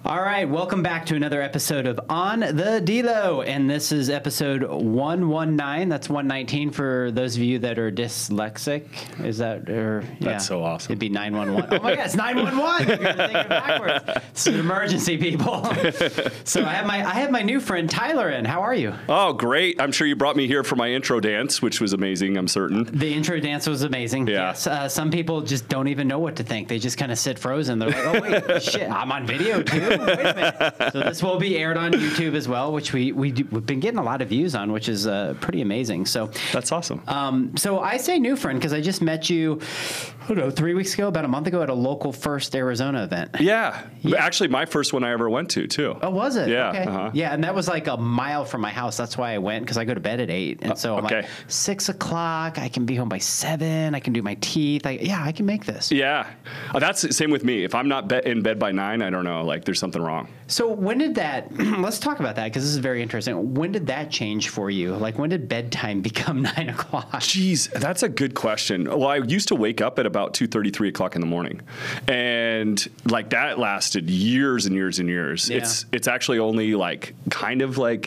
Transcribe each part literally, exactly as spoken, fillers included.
All right, welcome back to another episode of On the D-Lo, and this is episode one nineteen. That's one nineteen for those of you that are dyslexic. Is that, or yeah. That's so awesome. It'd be nine one one. Oh my God, it's nine one one. You're thinking backwards. It's an emergency, people. So I have my I have my new friend Tyler in. How are you? Oh, great. I'm sure you brought me here for my intro dance, which was amazing, I'm certain. The intro dance was amazing. Yeah. Yes. Uh, some people just don't even know what to think. They just kind of sit frozen. They're like, oh, wait, shit, I'm on video too? Wait a minute. So this will be aired on YouTube as well, which we, we do, we've been getting a lot of views on, which is uh, pretty amazing. So That's awesome. Um, so I say new friend because I just met you, I don't know, three weeks ago, about a month ago at a local First Arizona event. Yeah. Yeah. Actually, my first one I ever went to, too. Oh, was it? Yeah. Okay. Uh-huh. Yeah, and that was like a mile from my house. That's why I went, because I go to bed at eight. And so I'm okay. like, six o'clock, I can be home by seven. I can do my teeth. I, yeah, I can make this. Yeah. Uh, that's the same with me. If I'm not be- in bed by nine, I don't know. Like, there's something wrong. So when did that, let's talk about that, because this is very interesting. When did that change for you? Like, when did bedtime become nine o'clock? Jeez, that's a good question. Well, I used to wake up at about two thirty, three o'clock in the morning. And, like, that lasted years and years and years. Yeah. It's It's actually only, like, kind of like...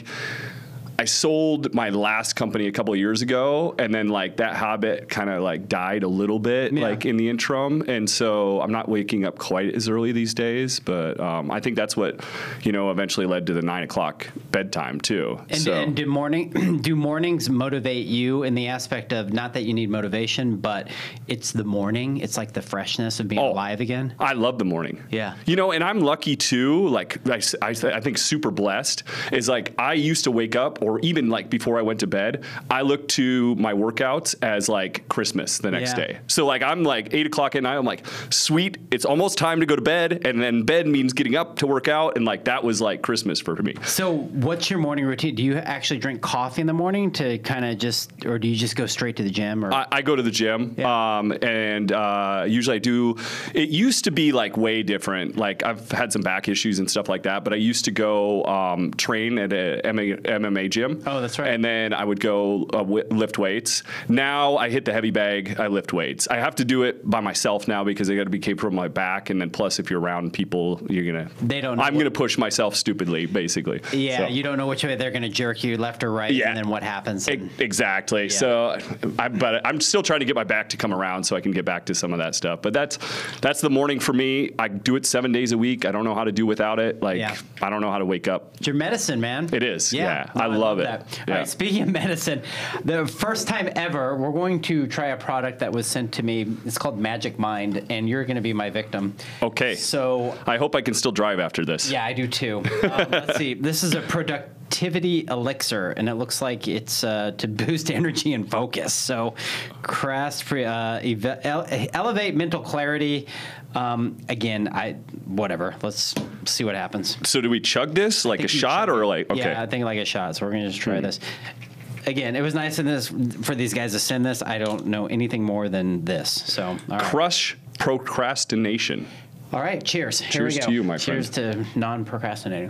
I sold my last company a couple of years ago, and then like that habit kind of like died a little bit, Yeah. like in the interim. And so I'm not waking up quite as early these days, but um, I think that's what, you know, eventually led to the nine o'clock bedtime too. And, so. and do morning do mornings motivate you in the aspect of not that you need motivation, but it's the morning. It's like the freshness of being Oh, alive again. I love the morning. Yeah. You know, and I'm lucky too, like I, I, I think super blessed is like I used to wake up, or even like before I went to bed, I look to my workouts as like Christmas the next Yeah. day. So like I'm like eight o'clock at night, I'm like, sweet, it's almost time to go to bed. And then bed means getting up to work out. And like that was like Christmas for me. So what's your morning routine? Do you actually drink coffee in the morning to kind of just, or do you just go straight to the gym? Or I, I go to the gym, Yeah. um, and uh, usually I do. It used to be like way different. Like I've had some back issues and stuff like that, but I used to go um, train at a M M A gym. Oh, that's right. And then I would go uh, w- lift weights. Now I hit the heavy bag. I lift weights. I have to do it by myself now because I got to be capable of my back. And then plus, if you're around people, you're gonna. They don't know I'm what- gonna push myself stupidly, basically. yeah, So. you don't know which way they're going to jerk you, left or right, Yeah. and then what happens. E- And, Exactly. So, I, but I'm still trying to get my back to come around so I can get back to some of that stuff. But that's that's the morning for me. I do it seven days a week. I don't know how to do without it. Like Yeah. I don't know how to wake up. it's your medicine, man. It is. Yeah, No, I love it. that. Yeah. All right, speaking of medicine, the first time ever, we're going to try a product that was sent to me. It's called Magic Mind, and you're going to be my victim. Okay. So, I hope I can still drive after this. yeah, I do too. Um, let's see. This is a productivity elixir, and it looks like it's uh, to boost energy and focus. So, craft free, uh, eve- ele- elevate mental clarity. Um, again, I whatever. Let's see what happens. So do we chug this like a think you shot chug or it. like okay? Yeah, I think like a shot. So we're gonna just try this. Again, it was nice in this for these guys to send this. I don't know anything more than this. So all right, Crush procrastination. all right. Cheers. Here Cheers we go. to you, my Cheers to non-procrastinating.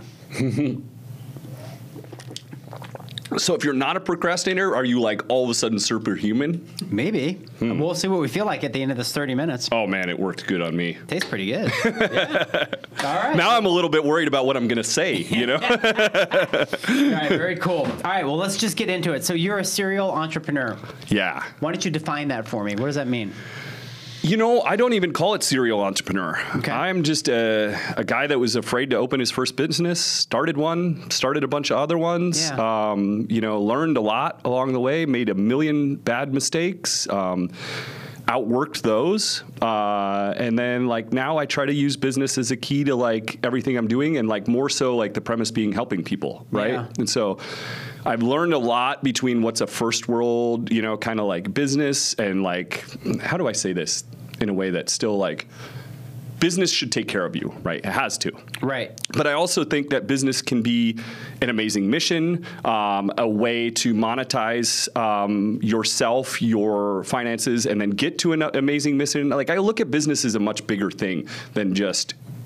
So if you're not a procrastinator, are you like all of a sudden superhuman? Maybe Hmm. we'll see what we feel like at the end of this thirty minutes. Oh man, it worked good on me. Tastes pretty good. Yeah. All right. Now I'm a little bit worried about what I'm going to say, you know? All right. Very cool. All right. Well, let's just get into it. So you're a serial entrepreneur. Yeah. Why don't you define that for me? What does that mean? You know, I don't even call it serial entrepreneur. Okay. I'm just a, a guy that was afraid to open his first business, started one, started a bunch of other ones, Yeah. um, you know, learned a lot along the way, made a million bad mistakes, um, outworked those. Uh, and then like now I try to use business as a key to like everything I'm doing, and like more so like the premise being helping people, right? Yeah. And so I've learned a lot between what's a first world, you know, kind of like business and like, how do I say this in a way that's still like, business should take care of you, right? It has to. Right. But I also think that business can be an amazing mission, um, a way to monetize um, yourself, your finances, and then get to an amazing mission. Like I look at business as a much bigger thing than just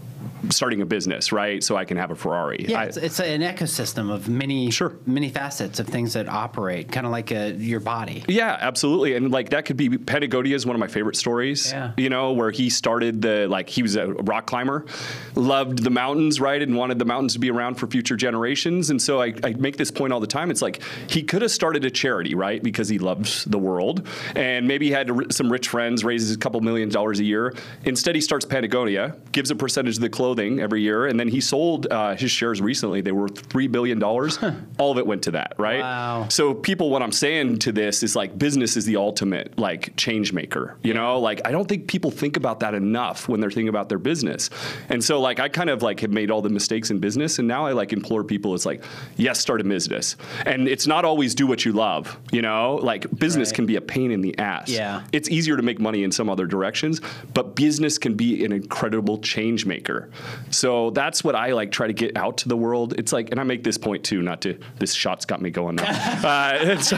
starting a business, right? So I can have a Ferrari. Yeah, I, it's, it's an ecosystem of many, Sure. many facets of things that operate, kind of like a, your body. Yeah, absolutely. And like that could be, Patagonia is one of my favorite stories, Yeah. you know, where he started the, like he was a rock climber, loved the mountains, right? And wanted the mountains to be around for future generations. And so I, I make this point all the time. It's like, he could have started a charity, right? Because he loves the world and maybe he had some rich friends, raises a couple million dollars a year. Instead, he starts Patagonia, gives a percentage of the clothing every year, and then he sold uh, his shares recently. They were three billion dollars. Huh. All of it went to that, right? Wow. So people, what I'm saying to this is like business is the ultimate like change maker, you know? Like I don't think people think about that enough when they're thinking about their business. And so like I kind of like have made all the mistakes in business, and now I like implore people, it's like, yes, start a business. And it's not always do what you love, you know? Like business Right. can be a pain in the ass. Yeah. It's easier to make money in some other directions, but business can be an incredible change maker. So that's what I like try to get out to the world. It's like, and I make this point too, not to, this shot's got me going now. uh, it's,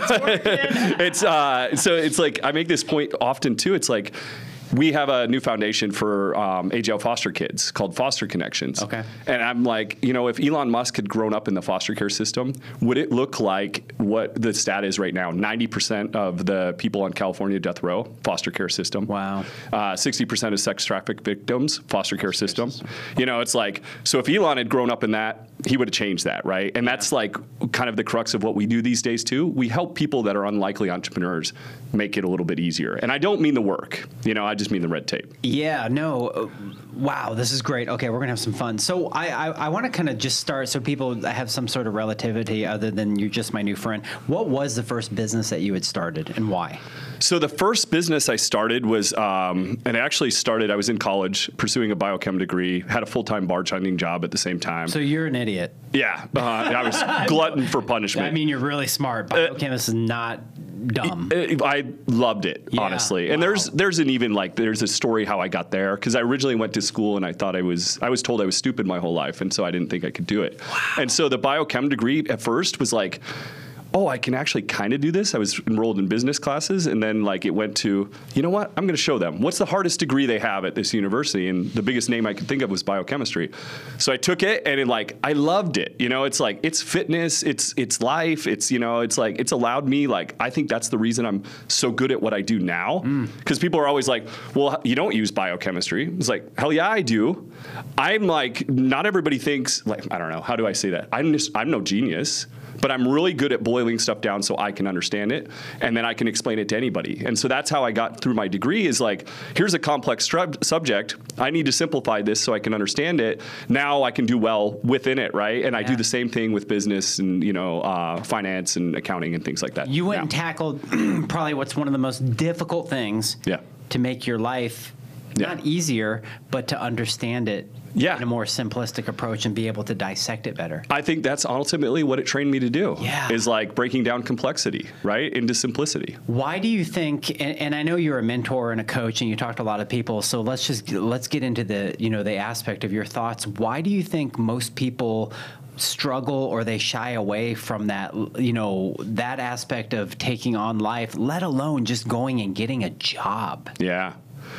it's uh, so it's like, I make this point often too. It's like, we have a new foundation for um, A J L foster kids called Foster Connections. Okay. And I'm like, you know, if Elon Musk had grown up in the foster care system, would it look like what the stat is right now? ninety percent of the people on California death row, foster care system. Wow. Uh, sixty percent of sex traffic victims, foster care system. You know, it's like, so if Elon had grown up in that, he would have changed that, right? And that's like kind of the crux of what we do these days too. We help people that are unlikely entrepreneurs make it a little bit easier. And I don't mean the work, you know, I just mean the red tape. Yeah, no. uh, Wow, this is great. Okay, we're going to have some fun. So I, I, I want to kind of just start so people have some sort of relativity other than you're just my new friend. What was the first business that you had started and why? So the first business I started was, um, and it actually started, I was in college pursuing a biochem degree, had a full-time barge hunting job at the same time. So you're an idiot. Yeah, uh, I was glutton for punishment. I mean, you're really smart. Biochemist is not dumb. I loved it, Yeah, honestly. And wow. there's there's an even like there's a story how I got there, because I originally went to school and I thought I was I was told I was stupid my whole life, and so I didn't think I could do it. Wow. And so the biochem degree at first was like, oh, I can actually kind of do this. I was enrolled in business classes, and then like it went to, you know what? I'm going to show them. What's the hardest degree they have at this university? And the biggest name I could think of was biochemistry. So I took it, and it, like I loved it. You know, it's like it's fitness, it's it's life, it's you know, it's like it's allowed me. Like I think that's the reason I'm so good at what I do now. Because mm. people are always like, well, you don't use biochemistry. It's like, hell yeah, I do. I'm like, not everybody thinks like I don't know. How do I say that? I'm just I'm no genius. But I'm really good at boiling stuff down so I can understand it, and then I can explain it to anybody. And so that's how I got through my degree is like, here's a complex strub- subject. I need to simplify this so I can understand it. Now I can do well within it, right? And I yeah. do the same thing with business and, you know, uh, finance and accounting and things like that. You went now. and tackled probably what's one of the most difficult things Yeah. to make your life Yeah. not easier, but to understand it Yeah. in a more simplistic approach and be able to dissect it better. I think that's ultimately what it trained me to do. Yeah. Is like breaking down complexity, right, into simplicity. Why do you think, and, and I know you're a mentor and a coach and you talk to a lot of people, so let's just, let's get into the, you know, the aspect of your thoughts. Why do you think most people struggle or they shy away from that, you know, that aspect of taking on life, let alone just going and getting a job? Yeah.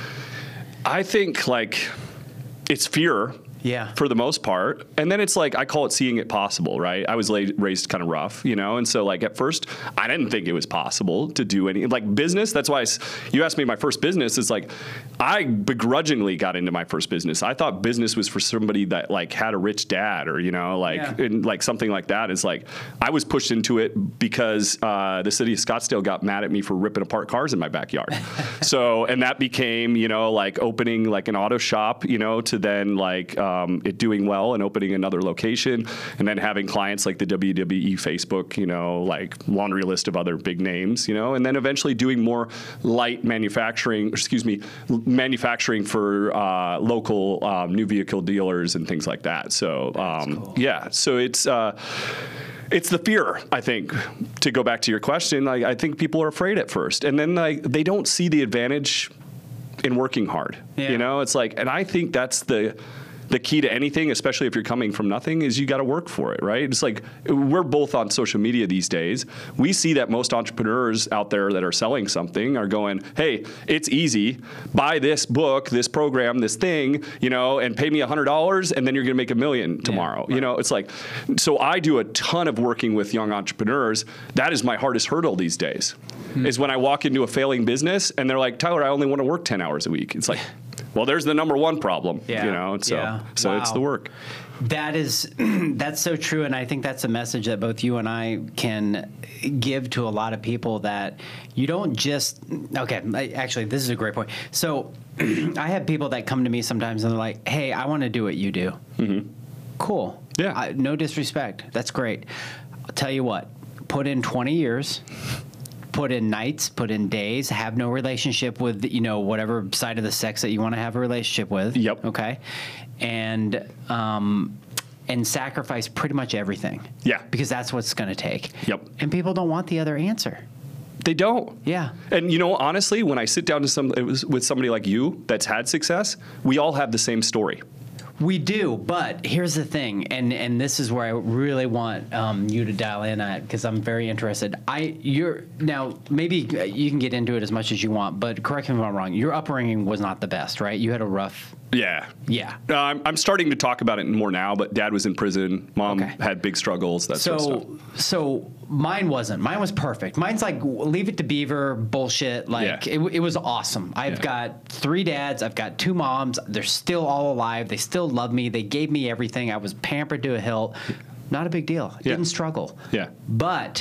I think like it's fear. Yeah. For the most part. And then it's like, I call it seeing it possible, right? I was la- raised kind of rough, you know? And so like at first, I didn't think it was possible to do any, like business, that's why I, you asked me my first business, is like, I begrudgingly got into my first business. I thought business was for somebody that like had a rich dad or, you know, like, Yeah. and like something like that. Is like, I was pushed into it because uh, the city of Scottsdale got mad at me for ripping apart cars in my backyard. So, and that became, you know, like opening like an auto shop, you know, to then like, um, Um, it doing well and opening another location, and then having clients like the W W E Facebook, you know, like laundry list of other big names, you know, and then eventually doing more light manufacturing, excuse me, manufacturing for uh, local um, new vehicle dealers and things like that. So, um, cool. yeah, so it's, uh, it's the fear, I think, to go back to your question. Like, I think people are afraid at first, and then like they don't see the advantage in working hard. Yeah. You know, it's like, and I think that's the the key to anything, especially if you're coming from nothing, is you got to work for it, right? It's like we're both on social media these days. We see that most entrepreneurs out there that are selling something are going, hey, it's easy. Buy this book, this program, this thing, you know, and pay me one hundred dollars, and then you're going to make a million tomorrow. Yeah, right. You know, it's like, so I do a ton of working with young entrepreneurs. That is my hardest hurdle these days, hmm. is when I walk into a failing business and they're like, Tyler, I only want to work ten hours a week. It's like, well, there's the number one problem, yeah. you know, so, yeah. so wow. it's the work. That is, that's so true. And I think that's a message that both you and I can give to a lot of people, that you don't just, okay, actually, this is a great point. So I have people that come to me sometimes and they're like, hey, I want to do what you do. Mm-hmm. Cool. Yeah. I, no disrespect. That's great. I'll tell you what, put in twenty years. Put in nights, put in days, have no relationship with, you know, whatever side of the sex that you want to have a relationship with. Yep. Okay. And, um, and sacrifice pretty much everything. Yeah. Because that's what's going to take. Yep. And people don't want the other answer. They don't. Yeah. And, you know, honestly, when I sit down to some, it was with somebody like you that's had success, we all have the same story. We do, but here's the thing, and, and this is where I really want um, you to dial in at, because I'm very interested. I you're now maybe you can get into it as much as you want, but correct me if I'm wrong. Your upbringing was not the best, right? You had a rough. Yeah. Yeah. Uh, I'm, I'm starting to talk about it more now, but Dad was in prison. Mom okay. had big struggles. That so, sort of stuff. So mine wasn't. Mine was perfect. Mine's like Leave It to Beaver bullshit. Like yeah. it, it was awesome. I've yeah. got three dads. I've got two moms. They're still all alive. They still love me. They gave me everything. I was pampered to a hilt. Not a big deal. I yeah. didn't struggle. Yeah. But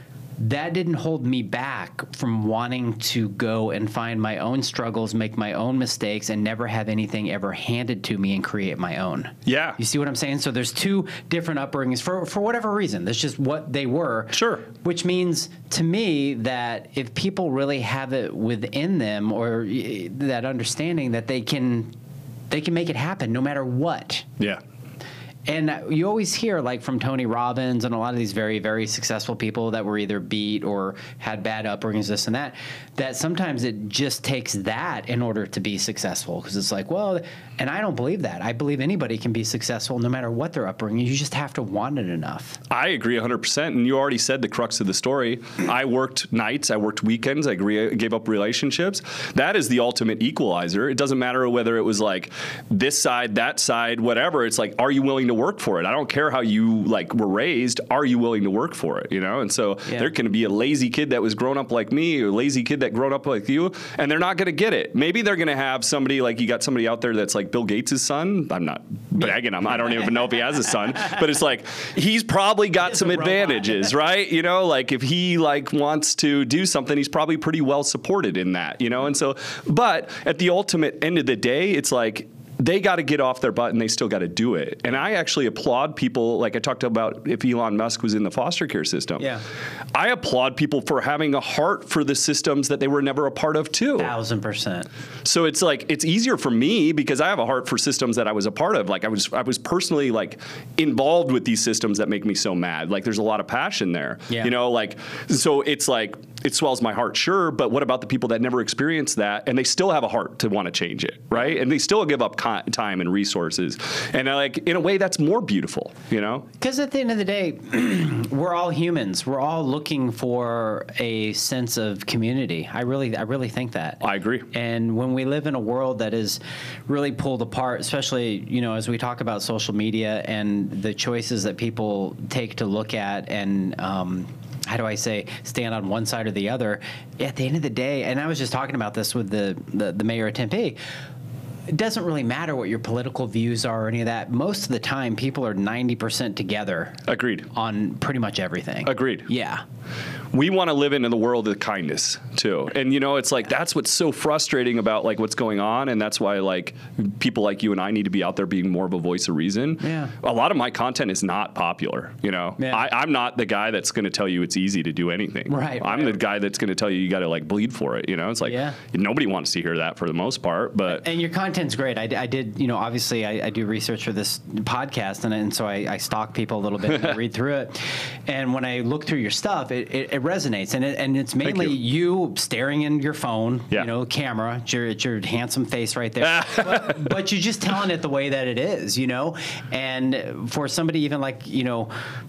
that didn't hold me back from wanting to go and find my own struggles, make my own mistakes, and never have anything ever handed to me and create my own. Yeah. You see what I'm saying? So there's two different upbringings for, for whatever reason. That's just what they were. Sure. Which means to me that if people really have it within them, or that understanding that they can, they can make it happen no matter what. Yeah. And you always hear, like, from Tony Robbins and a lot of these very, very successful people that were either beat or had bad upbringings, this and that, that sometimes it just takes that in order to be successful. Because it's like, well, and I don't believe that. I believe anybody can be successful no matter what their upbringing. You just have to want it enough. I agree one hundred percent. And you already said the crux of the story. I worked nights. I worked weekends. I gave up relationships. That is the ultimate equalizer. It doesn't matter whether it was like this side, that side, whatever. It's like, are you willing to to work for it? I don't care how you like were raised. Are you willing to work for it? You know? And so yeah. there can be a lazy kid that was grown up like me, or a lazy kid that grown up like you, and they're not going to get it. Maybe they're going to have somebody like, you got somebody out there that's like Bill Gates' son. I'm not bragging. I'm, I don't even know if he has a son, but it's like, he's probably got some advantages, right? You know, like if he like wants to do something, he's probably pretty well supported in that, you know? And so, but at the ultimate end of the day, it's like, they got to get off their butt and they still got to do it. And I actually applaud people, like I talked about if Elon Musk was in the foster care system. Yeah. I applaud people for having a heart for the systems that they were never a part of too. Thousand percent. So it's like, it's easier for me because I have a heart for systems that I was a part of. Like I was, I was personally like involved with these systems that make me so mad. Like there's a lot of passion there, yeah. you know, like, so it's like, it swells my heart, sure. But what about the people that never experienced that and they still have a heart to want to change it, right? And they still give up con- time and resources. And uh, like, in a way, that's more beautiful, you know? Because at the end of the day, we're all humans. We're all looking for a sense of community. I really, I really think that. I agree. And when we live in a world that is really pulled apart, especially, you know, as we talk about social media and the choices that people take to look at and, um, how do I say, stand on one side or the other, at the end of the day, and I was just talking about this with the, the, the mayor of Tempe, it doesn't really matter what your political views are or any of that. Most of the time, people are ninety percent together. Agreed. On pretty much everything. Agreed. Yeah. We want to live in the world of kindness too. And you know, it's like, that's what's so frustrating about like what's going on. And that's why like people like you and I need to be out there being more of a voice of reason. Yeah. A lot of my content is not popular. You know, yeah. I, I'm not the guy that's going to tell you it's easy to do anything. Right. I'm right. the guy that's going to tell you you got to like bleed for it. You know, it's like, yeah. nobody wants to hear that for the most part, but. And your content content's great. I, I did, you know, obviously I, I do research for this podcast, and, and so I, I stalk people a little bit and I read through it. And when I look through your stuff, it, it, it resonates, and it, and it's mainly you. you staring in your phone, yeah. you know, camera. It's your, it's your handsome face right there, but, but you're just telling it the way that it is, you know. And for somebody even like, you know,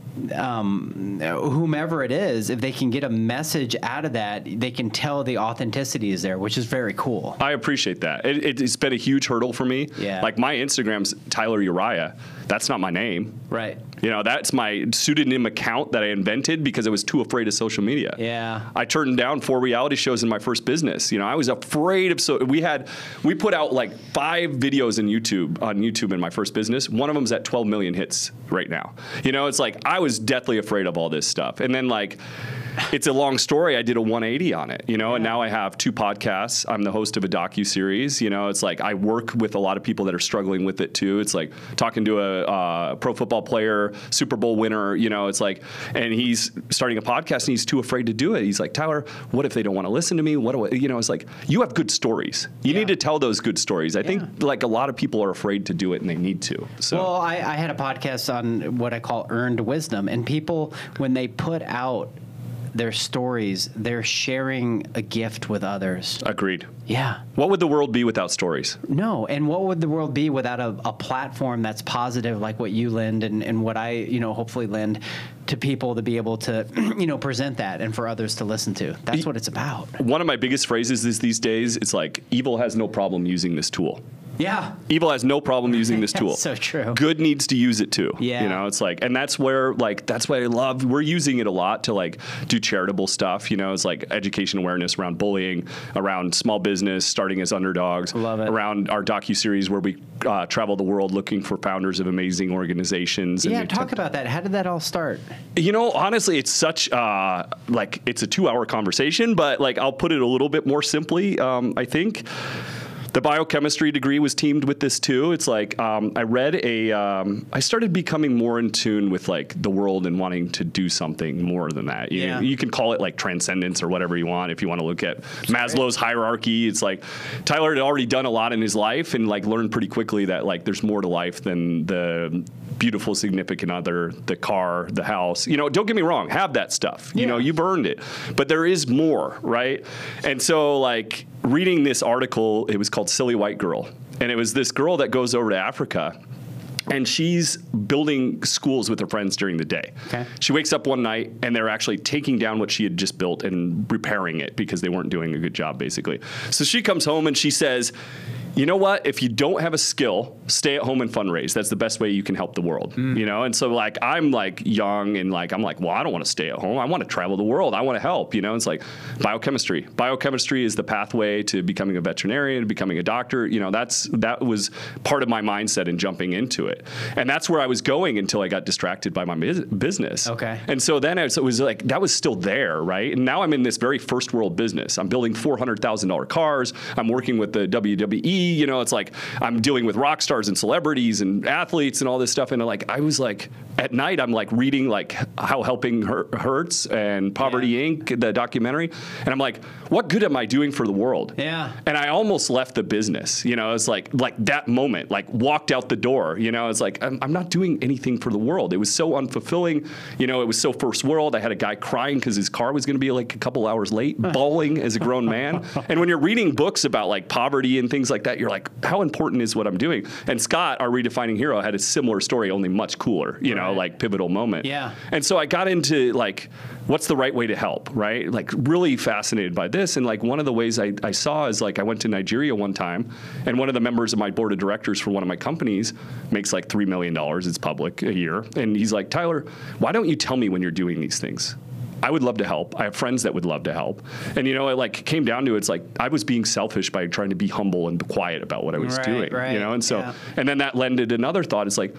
um, whomever it is, if they can get a message out of that, they can tell the authenticity is there, which is very cool. I appreciate that. It, it, it's been a huge hurdle for me. Yeah. Like my Instagram's Tyler Uriah. That's not my name. Right. You know, that's my pseudonym account that I invented because I was too afraid of social media. Yeah. I turned down four reality shows in my first business. You know, I was afraid of, so we had, we put out like five videos in YouTube, on YouTube in my first business. One of them's at twelve million hits right now. You know, it's like, I was deathly afraid of all this stuff. And then like, it's a long story. I did a one eighty on it, you know, yeah. and now I have two podcasts. I'm the host of a docuseries. You know, it's like I work with a lot of people that are struggling with it too. It's like talking to a uh, pro football player, Super Bowl winner, you know, it's like, and he's starting a podcast and he's too afraid to do it. He's like, Tyler, what if they don't want to listen to me? What do I, you know, it's like, you have good stories. You yeah. need to tell those good stories. I yeah. think like a lot of people are afraid to do it and they need to. So. Well, I, I had a podcast on what I call earned wisdom, and people, when they put out their stories, they're sharing a gift with others. Agreed. Yeah. What would the world be without stories? No, and what would the world be without a, a platform that's positive like what you lend and, and what I, you know, hopefully lend to people to be able to, you know, present that and for others to listen to. That's what it's about. One of my biggest phrases is these days, it's like, evil has no problem using this tool. Yeah. Evil has no problem using this tool. So true. Good needs to use it too. Yeah. You know, it's like, and that's where, like, that's what I love. We're using it a lot to, like, do charitable stuff. You know, it's like education awareness around bullying, around small business, starting as underdogs. Love it. Around our docuseries where we uh, travel the world looking for founders of amazing organizations. Yeah, and talk about that. How did that all start? You know, honestly, it's such, uh, like, it's a two-hour conversation, but, like, I'll put it a little bit more simply, um, I think. The biochemistry degree was teamed with this too. It's like um, I read a, um, I started becoming more in tune with like the world and wanting to do something more than that. You, yeah. you can call it like transcendence or whatever you want if you want to look at That's Maslow's great. hierarchy. It's like Tyler had already done a lot in his life and like learned pretty quickly that like there's more to life than the beautiful significant other, the car, the house. You know, don't get me wrong, have that stuff. Yeah. You know, you've earned it. But there is more, right? And so like reading this article, it was called Silly White Girl. And it was this girl that goes over to Africa and she's building schools with her friends during the day. Okay. She wakes up one night and they're actually taking down what she had just built and repairing it because they weren't doing a good job, basically. So she comes home and she says, you know what? If you don't have a skill, stay at home and fundraise. That's the best way you can help the world. Mm. You know? And so like, I'm like young and like, I'm like, well, I don't want to stay at home. I want to travel the world. I want to help, you know? It's like biochemistry. Biochemistry is the pathway to becoming a veterinarian, becoming a doctor. You know, that's, that was part of my mindset in jumping into it. And that's where I was going until I got distracted by my business. Okay. And so then it was like, that was still there, right? And now I'm in this very first world business. I'm building four hundred thousand dollar cars. I'm working with the W W E. You know, it's like I'm dealing with rock stars and celebrities and athletes and all this stuff. And like, I was like, at night, I'm like reading like How Helping Hurts and Poverty yeah. Incorporated, the documentary. And I'm like, what good am I doing for the world? Yeah. And I almost left the business, you know, it's like, like that moment, like walked out the door, you know, it's like, I'm, I'm not doing anything for the world. It was so unfulfilling. You know, it was so first world. I had a guy crying because his car was going to be like a couple hours late, bawling as a grown man. And when you're reading books about like poverty and things like that, you're like, how important is what I'm doing? And Scott, our redefining hero, had a similar story, only much cooler, you know, right. like pivotal moment. Yeah. And so I got into like, what's the right way to help, right? Like really fascinated by this. And like one of the ways I, I saw is like I went to Nigeria one time and one of the members of my board of directors for one of my companies makes like three million dollars, it's public, a year. And he's like, Tyler, why don't you tell me when you're doing these things? I would love to help. I have friends that would love to help. And, you know, it like came down to it's like I was being selfish by trying to be humble and quiet about what I was right, doing, right, you know? And so, yeah. and then that lended another thought. It's like,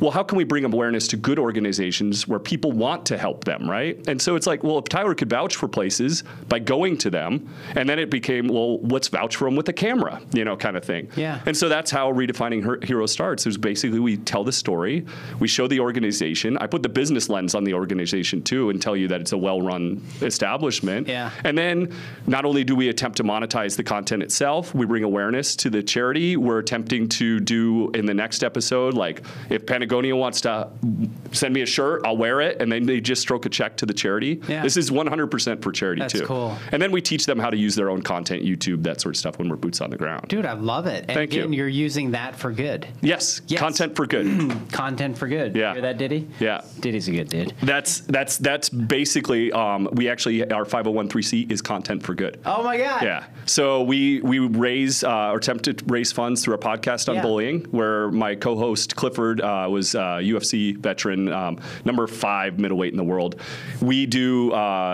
well, how can we bring awareness to good organizations where people want to help them, right? And so it's like, well, if Tyler could vouch for places by going to them, and then it became, well, let's vouch for them with a camera, you know, kind of thing. Yeah. And so that's how Redefining Her- Hero starts. It was basically we tell the story, we show the organization. I put the business lens on the organization too and tell you that it's a well-run establishment. Yeah. And then not only do we attempt to monetize the content itself, we bring awareness to the charity. We're attempting to do in the next episode, like if Patagonia wants to send me a shirt, I'll wear it, and then they just stroke a check to the charity. Yeah. This is one hundred percent for charity That's too. That's cool. And then we teach them how to use their own content, YouTube, that sort of stuff when we're boots on the ground. Dude, I love it. And Thank you. again, you're using that for good. Yes, Yes. content for good. Content for good. Yeah. Hear that, Diddy? Yeah. Diddy's a good dude. That's that's that's basically um, we actually our five oh one c is content for good. Oh my God. Yeah. So we we raise uh, or attempt to raise funds through a podcast on Yeah. bullying, where my co-host Clifford uh, was a U F C veteran, um, number five middleweight in the world. We do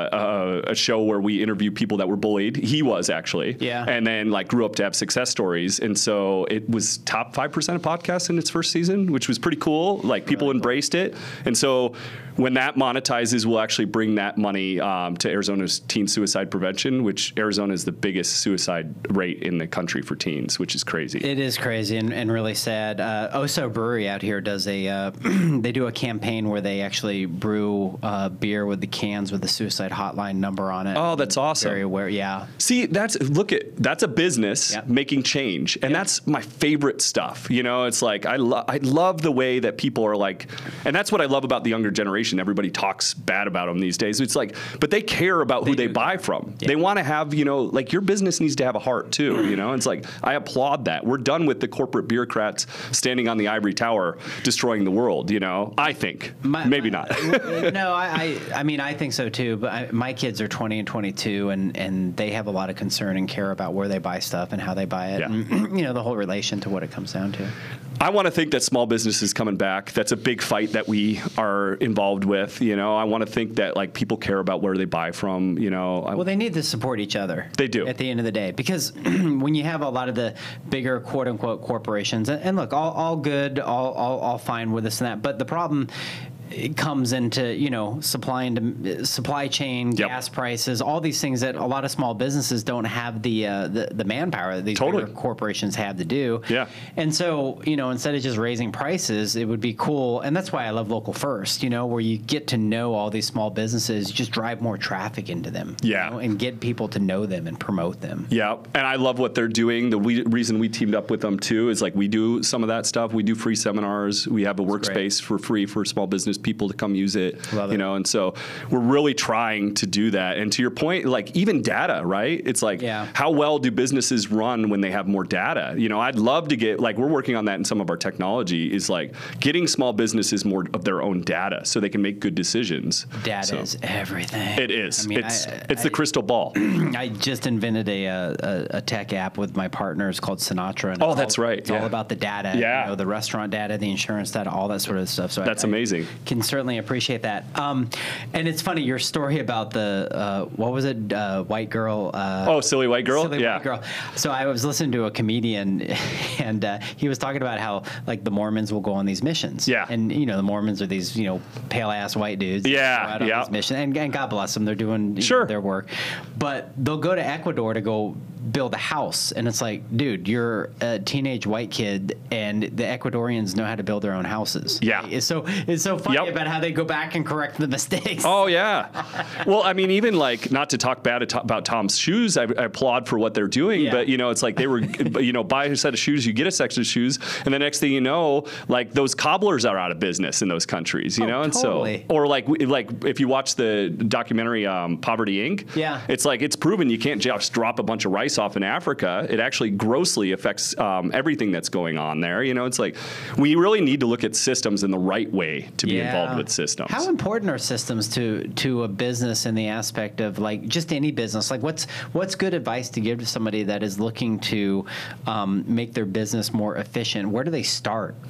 uh, a, a show where we interview people that were bullied. He was actually. Yeah. And then like grew up to have success stories, and so it was top five percent of podcasts in its first season, which was pretty cool. Like people Really cool. embraced it, and so when that monetizes, we'll actually bring that money um, to Arizona's teen suicide prevention, which Arizona is the biggest suicide rate in the country for teens, which is crazy. It is crazy and, and really sad. Uh, Oso Brewery out here does a, uh, they do a campaign where they actually brew uh, beer with the cans with the suicide hotline number on it. Oh, that's awesome. Very aware, yeah. See, that's look at that's a business Yep. making change, and Yep. that's my favorite stuff. You know, it's like I love I love the way that people are like, and that's what I love about the younger generation. Everybody talks bad about them these days. It's like, but they care about who They they do. buy from. Yeah. They want to have, you know, like your business needs to have a heart too. You know, it's like I applaud that. We're done with the corporate bureaucrats standing on the ivory tower destroying the world. You know, I think My- maybe my- not. no, I, I, I mean, I think so too. But I, my kids are twenty and twenty-two, and, and they have a lot of concern and care about where they buy stuff and how they buy it. Yeah. And, you know, the whole relation to what it comes down to. I want to think that small business is coming back. That's a big fight that we are involved with. You know, I want to think that like people care about where they buy from. You know, I- Well, they need to support each other. They do. At the end of the day, because when you have a lot of the bigger quote unquote corporations, and, and look, all, all good, all, all all fine with this and that, but the problem. It comes into, you know, supply and supply chain, Yep. gas prices, all these things that a lot of small businesses don't have the uh, the, the manpower that these Totally. bigger corporations have to do. Yeah. And so, you know, instead of just raising prices, it would be cool, and that's why I love Local First, you know, where you get to know all these small businesses, you just drive more traffic into them. you Yeah. know, and get people to know them and promote them. Yeah, and I love what they're doing. The we, reason we teamed up with them too is like we do some of that stuff. We do free seminars. We have a workspace for free for small business people to come use it. Love you it. know, and so we're really trying to do that. And to your point, like even data, right? It's like Yeah. how well do businesses run when they have more data? You know, I'd love to get like we're working on that in some of our technology. Is like getting small businesses more of their own data so they can make good decisions. Data So is everything. It is. I mean, it's I, it's the I- crystal ball. I just invented a, uh, a a tech app with my partners called Sinatra. And Oh, it's that's all, right, It's yeah. all about the data. Yeah. You know, the restaurant data, the insurance data, all that sort of stuff. So I- That's I amazing. Can certainly appreciate that. Um, and it's funny your story about the uh, what was it? Uh, white girl. Uh, Oh, silly white girl. Silly yeah. White Girl. So I was listening to a comedian, and uh, he was talking about how like the Mormons will go on these missions. Yeah. And you know the Mormons are these you know pale ass white dudes. that Yeah, go out on yeah. these missions, and, and God bless them, they're doing you Sure. know, their work. But they'll go to Ecuador to go build a house, and it's like, dude, you're a teenage white kid, and the Ecuadorians know how to build their own houses. Yeah. It's so it's so funny Yep. about how they go back and correct the mistakes. Oh yeah. Well, I mean, even like not to talk bad at- about Tom's shoes, I, I applaud for what they're doing. Yeah. But you know, it's like they were, you know, buy a set of shoes, you get a set of shoes, and the next thing you know, like those cobblers are out of business in those countries. You Oh, know, and totally. so or like like if you watch the documentary um, Poverty Incorporated. Yeah. It's like it's proven you can't just drop a bunch of rice off in Africa. It actually grossly affects um, everything that's going on there. You know, it's like we really need to look at systems in the right way to be Yeah. involved with systems. How important are systems to to a business in the aspect of like just any business? Like what's what's good advice to give to somebody that is looking to um, make their business more efficient? Where do they start?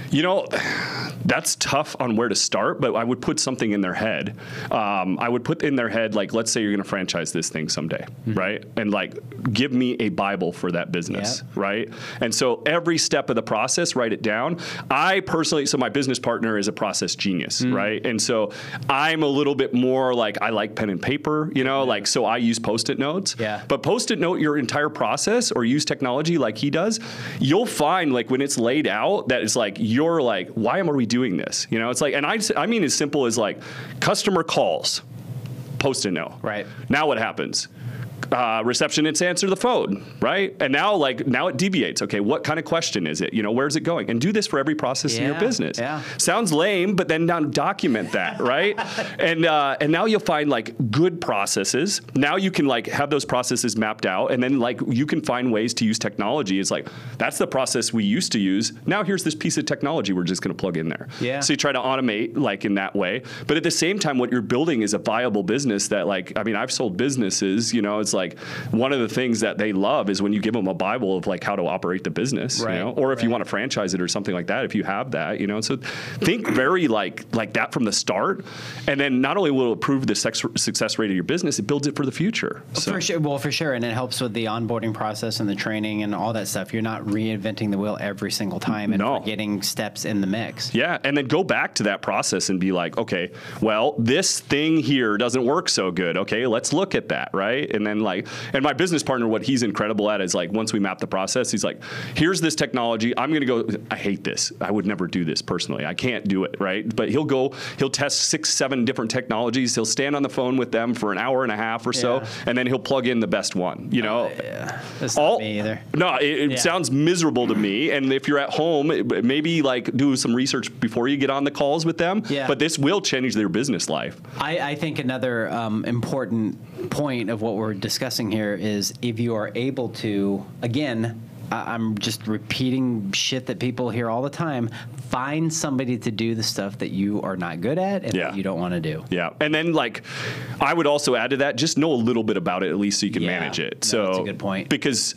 You know, that's tough on where to start, but I would put something in their head. Um, I would put in their head, like, let's say you're going to franchise this thing someday, mm-hmm. right? And like, give me a Bible for that business, yep. right? And so every step of the process, write it down. I personally, so my business partner is a process genius, mm. right? And so I'm a little bit more like, I like pen and paper, you know, yeah. like, so I use Post-it notes. Yeah. But Post-it note your entire process or use technology like he does, you'll find like when it's laid out that it's like, you're like, why am we doing this? You know, it's like, and I, I mean as simple as like customer calls, Post-it note. Right. Now what happens? Uh, receptionists answer the phone, right? And now, like, now it deviates. Okay, what kind of question is it? You know, where's it going? And do this for every process yeah, in your business. Yeah. Sounds lame, but then now document that, right? and uh, and now you'll find like good processes. Now you can like have those processes mapped out, and then like you can find ways to use technology. It's like that's the process we used to use. Now here's this piece of technology we're just going to plug in there. Yeah. So you try to automate like in that way, but at the same time, what you're building is a viable business that like I mean I've sold businesses. You know, it's like one of the things that they love is when you give them a Bible of like how to operate the business, right, you know, or if right. you want to franchise it or something like that, if you have that, you know, so think very like like that from the start. And then not only will it improve the sex, success rate of your business, it builds it for the future. So. For sure. Well, for sure. And it helps with the onboarding process and the training and all that stuff. You're not reinventing the wheel every single time and no. getting steps in the mix. Yeah. And then go back to that process and be like, okay, well, this thing here doesn't work so good. Okay, let's look at that. Right. And then like, and my business partner, what he's incredible at is like, once we map the process, he's like, here's this technology. I'm going to go, I hate this. I would never do this personally. I can't do it. Right. But he'll go, he'll test six, seven different technologies. He'll stand on the phone with them for an hour and a half or yeah. so. And then he'll plug in the best one, you know, uh, yeah. That's all, not me either. No, it, it yeah. sounds miserable to me. And if you're at home, maybe like do some research before you get on the calls with them. Yeah. But this will change their business life. I, I think another um, important point of what we're discussing here is if you are able to, again, I'm just repeating shit that people hear all the time. Find somebody to do the stuff that you are not good at and yeah. that you don't want to do. Yeah. And then, like, I would also add to that, just know a little bit about it, at least so you can yeah. manage it. No, so that's a good point. Because...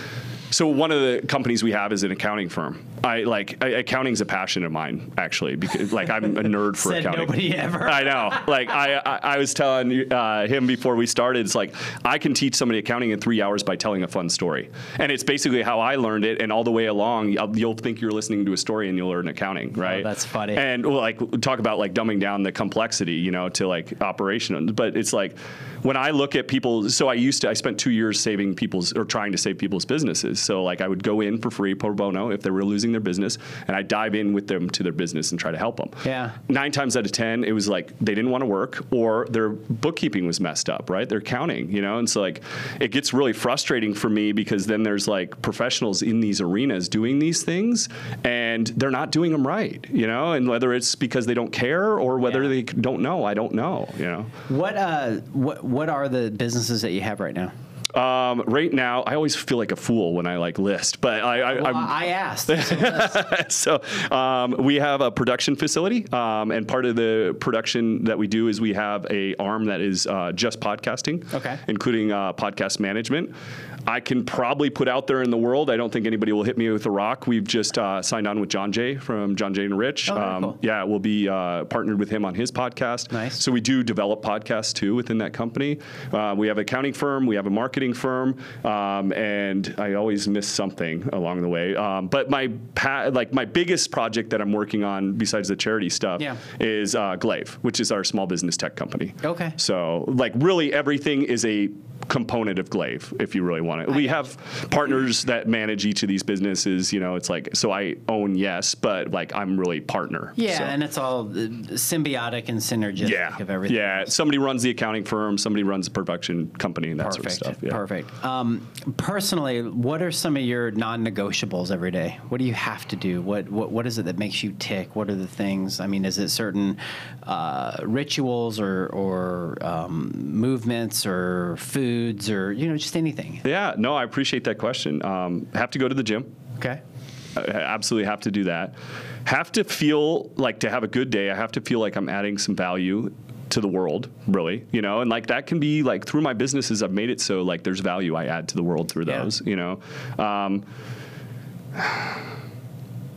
So one of the companies we have is an accounting firm. I like I, accounting's a passion of mine, actually, because like I'm a nerd for Said accounting. Nobody ever. I know. Like I, I, I was telling uh, him before we started, it's like I can teach somebody accounting in three hours by telling a fun story, and it's basically how I learned it. And all the way along, you'll, you'll think you're listening to a story, and you'll learn accounting, right? Oh, that's funny. And well, like talk about like dumbing down the complexity, you know, to like operational. But it's like when I look at people. So I used to. I spent two years saving people's or trying to save people's businesses. So like I would go in for free pro bono if they were losing their business, and I'd dive in with them to their business and try to help them. Yeah. Nine times out of ten, it was like they didn't want to work or their bookkeeping was messed up, right? Their accounting, you know? And so like it gets really frustrating for me because then there's like professionals in these arenas doing these things and they're not doing them right, you know? And whether it's because they don't care or whether yeah. they don't know, I don't know, you know? What, uh, what, what are the businesses that you have right now? Um, right now, I always feel like a fool when I like list, but I I, well, I'm, I asked. So, so um, we have a production facility, um, and part of the production that we do is we have a arm that is uh, just podcasting, okay, including uh, podcast management. I can probably put out there in the world. I don't think anybody will hit me with a rock. We've just uh, signed on with John Jay from John Jay and Rich. Oh, um, cool. Yeah, we'll be uh, partnered with him on his podcast. Nice. So we do develop podcasts too within that company. Uh, we have an accounting firm. We have a marketing firm, um, and I always miss something along the way. Um, but my pa- like my biggest project that I'm working on besides the charity stuff yeah. is uh, Glaive, which is our small business tech company. Okay. So like really everything is a component of Glaive, if you really want it. We have partners that manage each of these businesses. You know, it's like, so I own, yes, but like I'm really partner. Yeah, so. and it's all symbiotic and synergistic yeah. of everything. Yeah, somebody runs the accounting firm, somebody runs the production company, and that Perfect. sort of stuff. Yeah. Perfect. Um, personally, what are some of your non-negotiables every day? What do you have to do? What, what What is it that makes you tick? What are the things? I mean, is it certain uh, rituals or, or um, movements or food? Foods or, you know, just anything? Yeah, no, I appreciate that question. Um, have to go to the gym. Okay. I absolutely have to do that. Have to feel like to have a good day, I have to feel like I'm adding some value to the world, really, you know, and like that can be like through my businesses, I've made it so like there's value I add to the world through those, yeah. you know. Um, I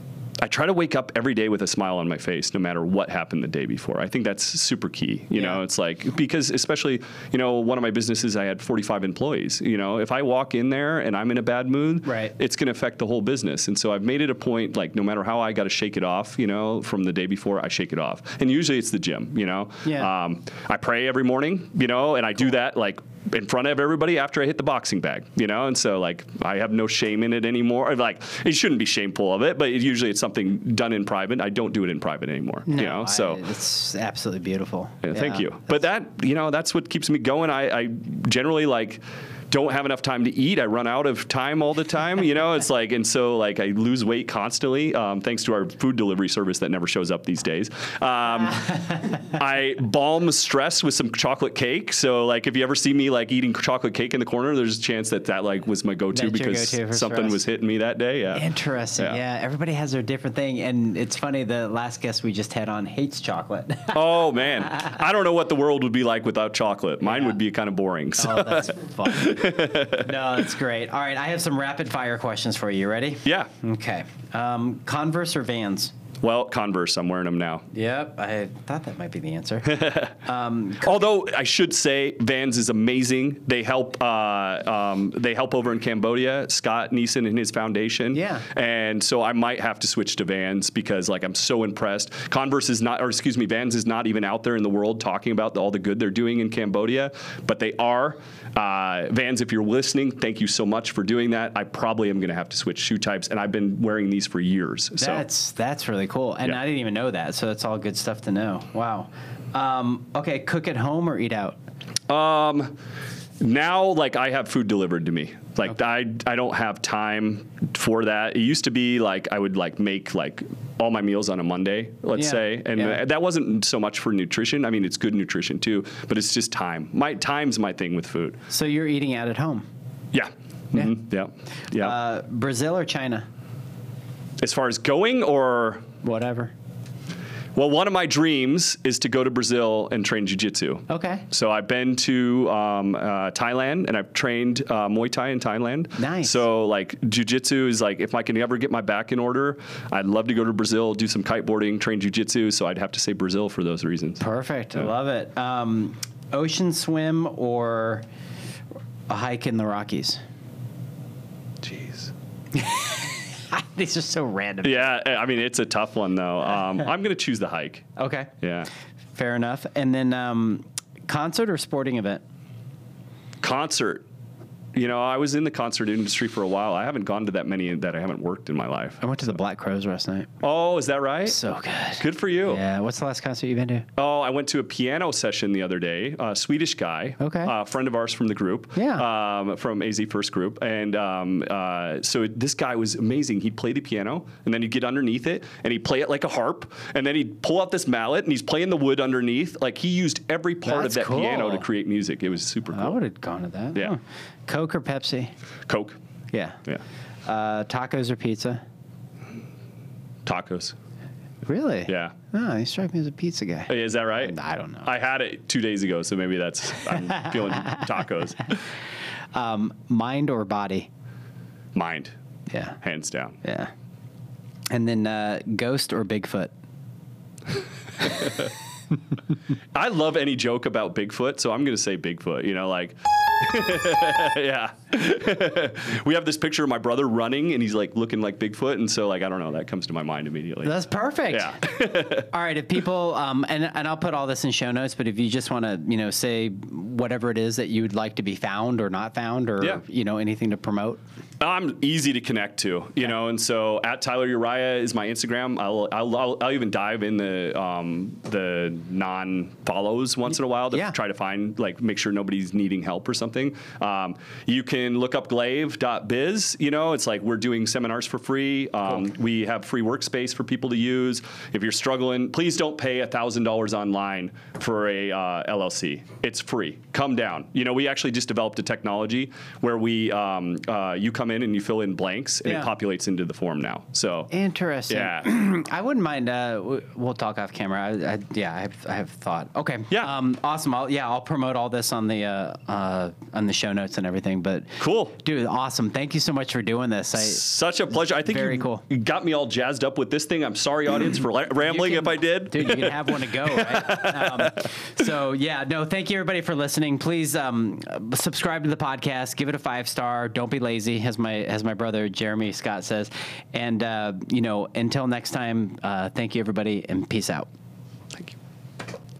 I try to wake up every day with a smile on my face, no matter what happened the day before. I think that's super key. You Yeah. know, it's like, because especially, you know, one of my businesses, I had forty-five employees. You know, if I walk in there and I'm in a bad mood, Right. it's going to affect the whole business. And so I've made it a point, like, no matter how I got to shake it off, you know, from the day before, I shake it off. And usually it's the gym, you know. Yeah. Um, I pray every morning, you know, and I do that, like, in front of everybody after I hit the boxing bag, you know, and so like I have no shame in it anymore. Like, it shouldn't be shameful of it, but it, usually it's something done in private. I don't do it in private anymore, No, you know. So I, it's absolutely beautiful. yeah, thank Yeah. you. But that, you know, that's what keeps me going. I, I generally like don't have enough time to eat. I run out of time all the time, you know. It's like, and so like I lose weight constantly, um, thanks to our food delivery service that never shows up these days. Um, I balm stress with some chocolate cake. So like, if you ever see me like eating chocolate cake in the corner, there's a chance that that like was my go-to That's your because go-to for something stress. was hitting me that day. Yeah. Interesting. Yeah. Yeah. Everybody has their different thing, and it's funny. The last guest we just had on hates chocolate. Oh man, I don't know what the world would be like without chocolate. Mine Yeah. would be kind of boring. So. Oh, that's fun. No, that's great. All right, I have some rapid fire questions for you. You ready? Yeah. Okay. Um, Converse or Vans? Well, Converse, I'm wearing them now. Yep, I thought that might be the answer. Although I should say, Vans is amazing. They help. Uh, um, they help over in Cambodia. Scott Neeson and his foundation. Yeah. And so I might have to switch to Vans because, like, I'm so impressed. Converse is not, or excuse me, Vans is not even out there in the world talking about the, all the good they're doing in Cambodia, but they are. Uh, Vans, if you're listening, thank you so much for doing that. I probably am going to have to switch shoe types, and I've been wearing these for years. So. That's that's really cool, and Yeah. I didn't even know that. So that's all good stuff to know. Wow. Um, okay, cook at home or eat out? Um, now, like, I have food delivered to me. Like, I, I don't have time for that. It used to be like I would like make like all my meals on a Monday, let's Yeah, say, and yeah. uh, that wasn't so much for nutrition. I mean, it's good nutrition too, but it's just time. My time's my thing with food. So you're eating out at home? Yeah. Yeah. Mhm. Yeah. Yeah. Uh, Brazil or China? As far as going, or Whatever. well, one of my dreams is to go to Brazil and train jiu-jitsu. Okay. So I've been to um, uh, Thailand, and I've trained uh, Muay Thai in Thailand. Nice. So like jiu-jitsu is like, if I can ever get my back in order, I'd love to go to Brazil, do some kiteboarding, train jiu-jitsu. So I'd have to say Brazil for those reasons. Perfect. I love it. Um, ocean swim or a hike in the Rockies? Jeez. These are so random. Yeah, I mean, it's a tough one though. Um, I'm going to choose the hike. Okay. Yeah. Fair enough. And then um, concert or sporting event? Concert. You know, I was in the concert industry for a while. I haven't gone to that many that I haven't worked in my life. I went to the Black Crows last night. Oh, is that right? So good. Good for you. Yeah. What's the last concert you've been to? Oh, I went to a piano session the other day. A Swedish guy, Okay. a friend of ours from the group, Yeah. um, from A Z First Group, and um, uh, so this guy was amazing. He'd play the piano, and then he'd get underneath it, and he'd play it like a harp, and then he'd pull out this mallet, and he's playing the wood underneath. Like, he used every part That's of that cool. piano to create music. It was super I cool. would have gone to that. Yeah. Huh. Coke or Pepsi? Coke, Yeah. yeah, Uh, tacos or pizza? tacos, Really? yeah. Oh, you strike me as a pizza guy. Hey, is that right? I don't know. I had it two days ago, so maybe that's I'm feeling tacos. Um, mind or body? Mind, Yeah. hands down. Yeah. And then uh, ghost or Bigfoot? I love any joke about Bigfoot, so I'm going to say Bigfoot. You know, like, yeah. We have this picture of my brother running, and he's like looking like Bigfoot, and so like I don't know, that comes to my mind immediately. That's perfect. Yeah. All right, if people, um, and, and I'll put all this in show notes, but if you just want to, you know, say whatever it is that you would like to be found or not found, or, Yeah. you know, anything to promote. I'm easy to connect to, you know, and so at Tyler Uriah is my Instagram. I'll I'll, I'll, I'll even dive in the um, the non follows once in a while to Yeah. try to find, like, make sure nobody's needing help or something. Um, you can look up glaive dot biz. You know, it's like we're doing seminars for free. Um, We have free workspace for people to use. If you're struggling, please don't pay a thousand dollars online for a uh, L L C. It's free. Come down. You know, we actually just developed a technology where we um, uh, you come come in and you fill in blanks, and Yeah. it populates into the form now. So Interesting. Yeah. I wouldn't mind. Uh, w- we'll talk off camera. I, I, yeah, I have, I have thought. Okay. Yeah. Um, awesome. I'll, yeah, I'll promote all this on the uh, uh, on the show notes and everything. But Cool. dude. Awesome. Thank you so much for doing this. I, Such a pleasure. I think Very you, cool. you got me all jazzed up with this thing. I'm sorry, audience, for la- rambling You can- if I did. Dude, you can have one to go, right? um, so, yeah, no, thank you, everybody, for listening. Please um, subscribe to the podcast. Give it a five-star. Don't be lazy, as my as my brother Jeremy Scott says. And, uh, you know, until next time, uh, thank you, everybody, and peace out.